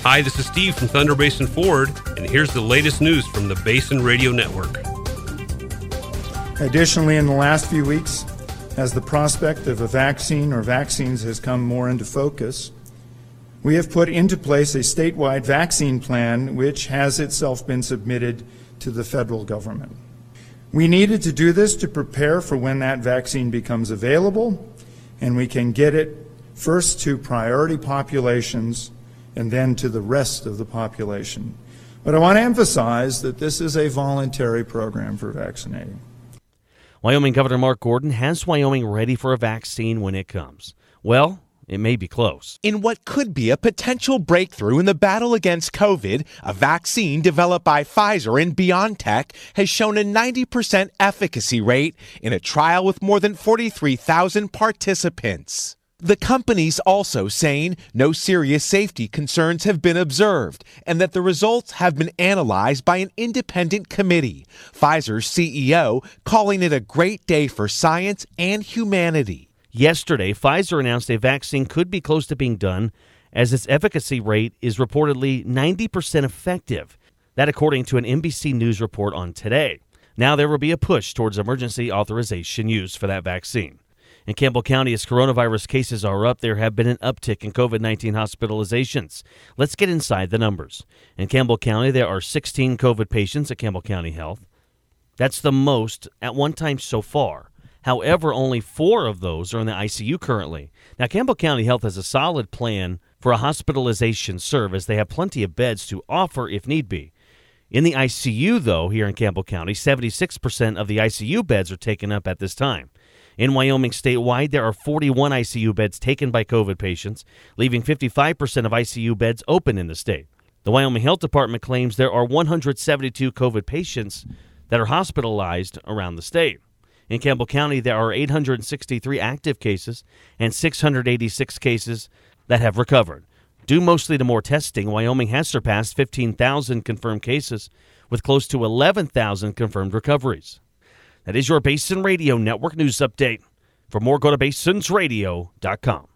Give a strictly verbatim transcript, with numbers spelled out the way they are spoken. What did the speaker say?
Hi, this is Steve from Thunder Basin Ford, and here's the latest news from the Basin Radio Network. Additionally, in the last few weeks, as the prospect of a vaccine or vaccines has come more into focus, we have put into place a statewide vaccine plan which has itself been submitted to the federal government. We needed to do this to prepare for when that vaccine becomes available, and we can get it first to priority populations and then to the rest of the population. But I want to emphasize that this is a voluntary program for vaccinating. Wyoming Governor Mark Gordon has Wyoming ready for a vaccine when it comes. Well, it may be close. In what could be a potential breakthrough in the battle against COVID, a vaccine developed by Pfizer and BioNTech has shown a ninety percent efficacy rate in a trial with more than forty-three thousand participants. The company's also saying no serious safety concerns have been observed and that the results have been analyzed by an independent committee. Pfizer's C E O calling it a great day for science and humanity. Yesterday, Pfizer announced a vaccine could be close to being done as its efficacy rate is reportedly ninety percent effective. That according to an N B C News report on Today. Now there will be a push towards emergency authorization use for that vaccine. In Campbell County, as coronavirus cases are up, there have been an uptick in COVID nineteen hospitalizations. Let's get inside the numbers. In Campbell County, there are sixteen COVID patients at Campbell County Health. That's the most at one time so far. However, only four of those are in the I C U currently. Now, Campbell County Health has a solid plan for a hospitalization service. They have plenty of beds to offer if need be. In the I C U, though, here in Campbell County, seventy-six percent of the I C U beds are taken up at this time. In Wyoming statewide, there are forty-one I C U beds taken by COVID patients, leaving fifty-five percent of I C U beds open in the state. The Wyoming Health Department claims there are one hundred seventy-two COVID patients that are hospitalized around the state. In Campbell County, there are eight hundred sixty-three active cases and six hundred eighty-six cases that have recovered. Due mostly to more testing, Wyoming has surpassed fifteen thousand confirmed cases with close to eleven thousand confirmed recoveries. That is your Basin Radio Network news update. For more, go to basins radio dot com.